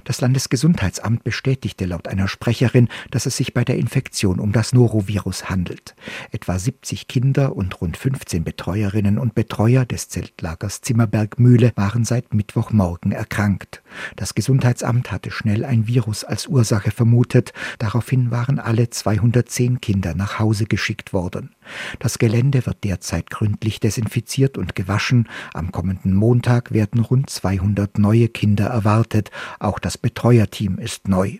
Das Landesgesundheitsamt bestätigte laut einer Sprecherin, dass es sich bei der Infektion um das Norovirus handelt. Etwa 70 Kinder und rund 15 Betreuerinnen und Betreuer des Zeltlagers Zimmerbergmühle waren seit Mittwochmorgen erkrankt. Das Gesundheitsamt hatte schnell ein Virus als Ursache vermutet. Daraufhin waren alle 210 Kinder nach Hause geschickt worden. Das Gelände wird derzeit gründlich desinfiziert und gewaschen. Am kommenden Montag werden rund 200 neue Kinder erwartet. Auch das Betreuerteam ist neu.